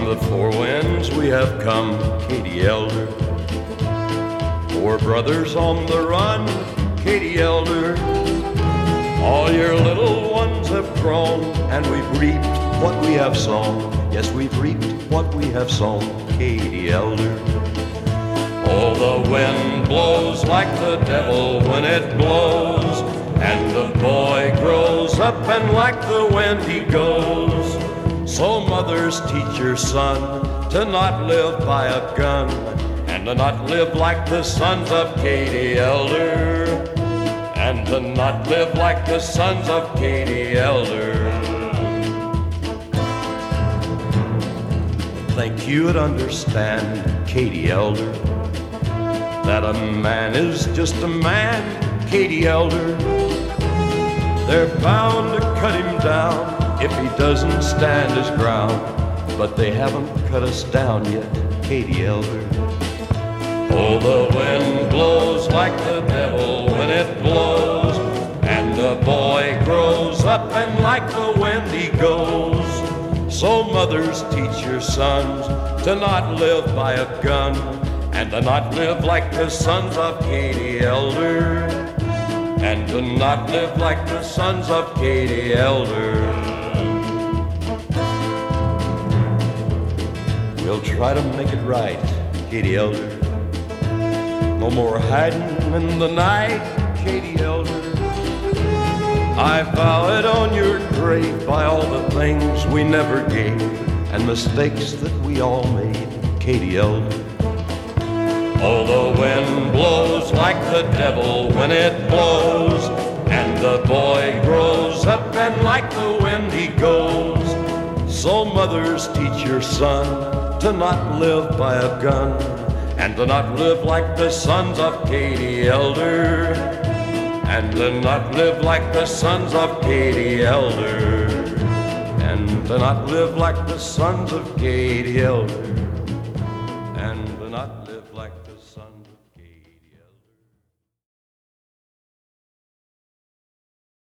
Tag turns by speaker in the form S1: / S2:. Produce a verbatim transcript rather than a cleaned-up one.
S1: the four winds we have come, Katie Elder. Four brothers on the run, Katie Elder. All your little ones have grown, and we've reaped what we have sown. Yes, we've reaped what we have sown, Katie Elder. Oh, the wind blows like the devil when it blows, and the boy grows up and like the wind he goes. So mothers, teach your son to not live by a gun, and to not live like the sons of Katie Elder, and to not live like the sons of Katie Elder. Think you'd understand, Katie Elder, that a man is just a man, Katie Elder. They're bound to cut him down if he doesn't stand his ground, but they haven't cut us down yet, Katie Elder. Oh, the wind blows like the devil when it blows, and the boy grows up and like the wind he goes. So mothers, teach your sons to not live by a gun, and to not live like the sons of Katie Elder, and to not live like the sons of Katie Elder. We'll try to make it right, Katie Elder. No more hiding in the night, Katie Elder. I vow it on your grave by all the things we never gave and mistakes that we all made, Katie Elder. Oh, the wind blows like the devil when it blows, and the boy grows up and like the wind he goes. So mothers, teach your son to not live by a gun, and to not live like the sons of Katie Elder, and to not live like the sons of Katie Elder, and to not live like the sons of Katie Elder, and to not live like